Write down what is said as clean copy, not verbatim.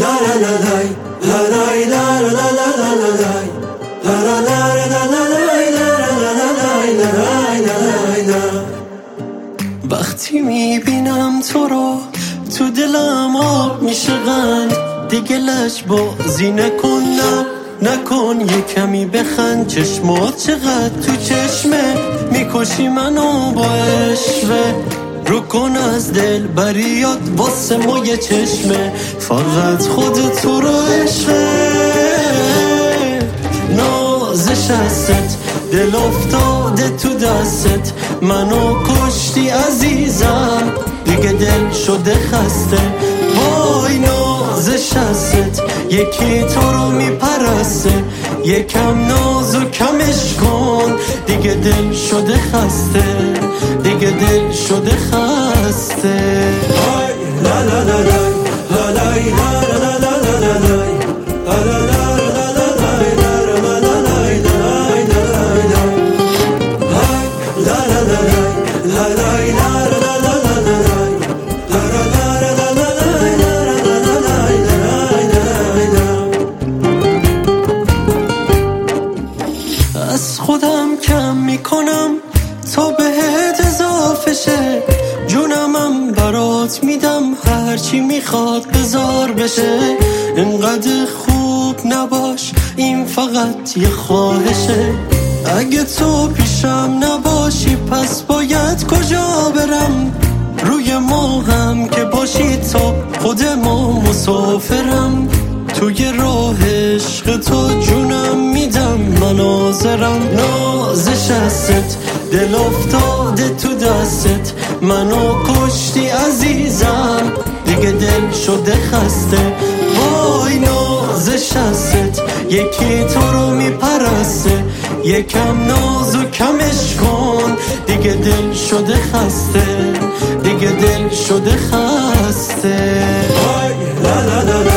وقتی میبینم تو رو تو دلم آب میشه قند، دیگه لج بازی نکن یه کمی بخند. چشمات چقدر تو چشمه میکشی منو با عشوه، رو کن از دل بریاد واسه ما یه چشمه، فقط خودت تو رو عشقه. نازش هست دل افتاده تو دستت، منو کشتی عزیزم دیگه دل شده خسته. وای نازش هست یکی تو رو میپرسته، یکم ناز و کمش کن دیگه دل شده خسته، دیگه دل شده خسته. لا لا لا لا لا لا لا لا لا لا. از خودم کم میکنم تا بهت اضافه شه، جونمم برات میدم هرچی میخواد بذار بشه. انقدر خوب نباش این فقط یه خواهشه، اگه تو پیشم نباشی پس باید کجا برم؟ روی ما هم که باشی تا خود ما مسافرم، توی راه عشق تو جونم میدم مناظرم. نازش هست دل افتاده تو دستت، منو کشتی عزیزم دیگه دل شده خسته. وای نازش هست یکی تو رو میپرسته، یکم ناز و کمش کن دیگه دل شده خسته، دیگه دل شده خسته. لا لا لا